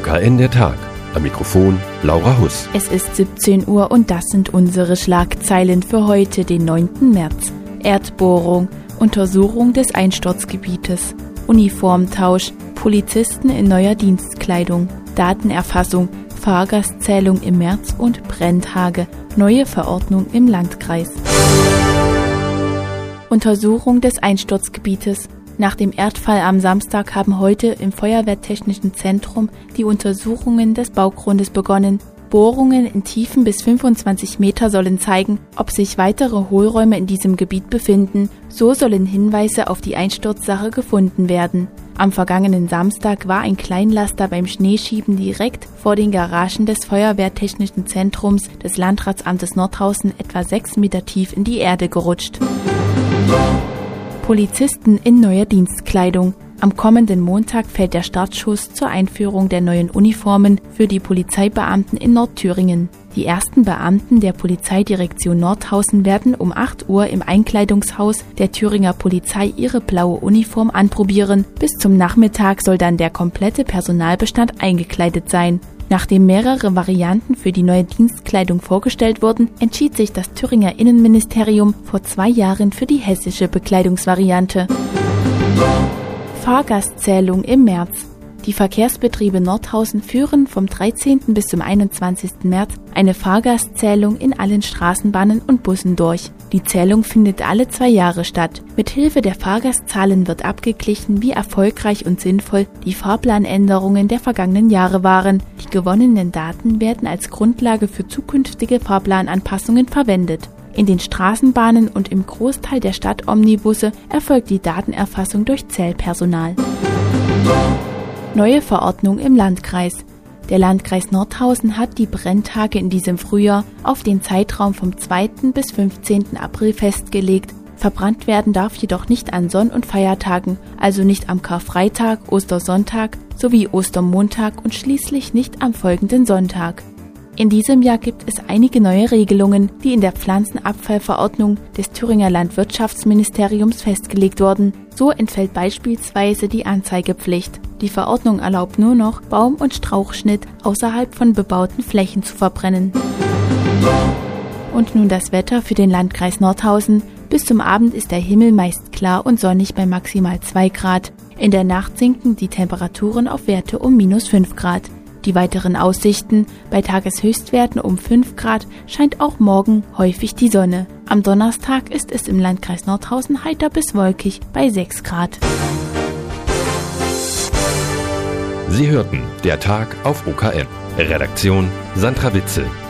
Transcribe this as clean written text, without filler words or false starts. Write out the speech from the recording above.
OKN der Tag. Am Mikrofon Laura Huss. Es ist 17 Uhr und das sind unsere Schlagzeilen für heute, den 9. März. Erdbohrung, Untersuchung des Einsturzgebietes, Uniformtausch, Polizisten in neuer Dienstkleidung, Datenerfassung, Fahrgastzählung im März und Brenntage, neue Verordnung im Landkreis. Untersuchung des Einsturzgebietes. Nach dem Erdfall am Samstag haben heute im Feuerwehrtechnischen Zentrum die Untersuchungen des Baugrundes begonnen. Bohrungen in Tiefen bis 25 Meter sollen zeigen, ob sich weitere Hohlräume in diesem Gebiet befinden. So sollen Hinweise auf die Einsturzsache gefunden werden. Am vergangenen Samstag war ein Kleinlaster beim Schneeschieben direkt vor den Garagen des Feuerwehrtechnischen Zentrums des Landratsamtes Nordhausen etwa 6 Meter tief in die Erde gerutscht. Polizisten in neuer Dienstkleidung. Am kommenden Montag fällt der Startschuss zur Einführung der neuen Uniformen für die Polizeibeamten in Nordthüringen. Die ersten Beamten der Polizeidirektion Nordhausen werden um 8 Uhr im Einkleidungshaus der Thüringer Polizei ihre blaue Uniform anprobieren. Bis zum Nachmittag soll dann der komplette Personalbestand eingekleidet sein. Nachdem mehrere Varianten für die neue Dienstkleidung vorgestellt wurden, entschied sich das Thüringer Innenministerium vor 2 Jahren für die hessische Bekleidungsvariante. Fahrgastzählung im März. Die Verkehrsbetriebe Nordhausen führen vom 13. bis zum 21. März eine Fahrgastzählung in allen Straßenbahnen und Bussen durch. Die Zählung findet alle 2 Jahre statt. Mithilfe der Fahrgastzahlen wird abgeglichen, wie erfolgreich und sinnvoll die Fahrplanänderungen der vergangenen Jahre waren. Die gewonnenen Daten werden als Grundlage für zukünftige Fahrplananpassungen verwendet. In den Straßenbahnen und im Großteil der Stadtomnibusse erfolgt die Datenerfassung durch Zählpersonal. Neue Verordnung im Landkreis. Der Landkreis Nordhausen hat die Brenntage in diesem Frühjahr auf den Zeitraum vom 2. bis 15. April festgelegt. Verbrannt werden darf jedoch nicht an Sonn- und Feiertagen, also nicht am Karfreitag, Ostersonntag sowie Ostermontag und schließlich nicht am folgenden Sonntag. In diesem Jahr gibt es einige neue Regelungen, die in der Pflanzenabfallverordnung des Thüringer Landwirtschaftsministeriums festgelegt wurden. So entfällt beispielsweise die Anzeigepflicht. Die Verordnung erlaubt nur noch, Baum- und Strauchschnitt außerhalb von bebauten Flächen zu verbrennen. Und nun das Wetter für den Landkreis Nordhausen. Bis zum Abend ist der Himmel meist klar und sonnig bei maximal 2 Grad. In der Nacht sinken die Temperaturen auf Werte um -5 Grad. Die weiteren Aussichten: bei Tageshöchstwerten um 5 Grad scheint auch morgen häufig die Sonne. Am Donnerstag ist es im Landkreis Nordhausen heiter bis wolkig bei 6 Grad. Sie hörten der Tag auf OKN. Redaktion Sandra Witzel.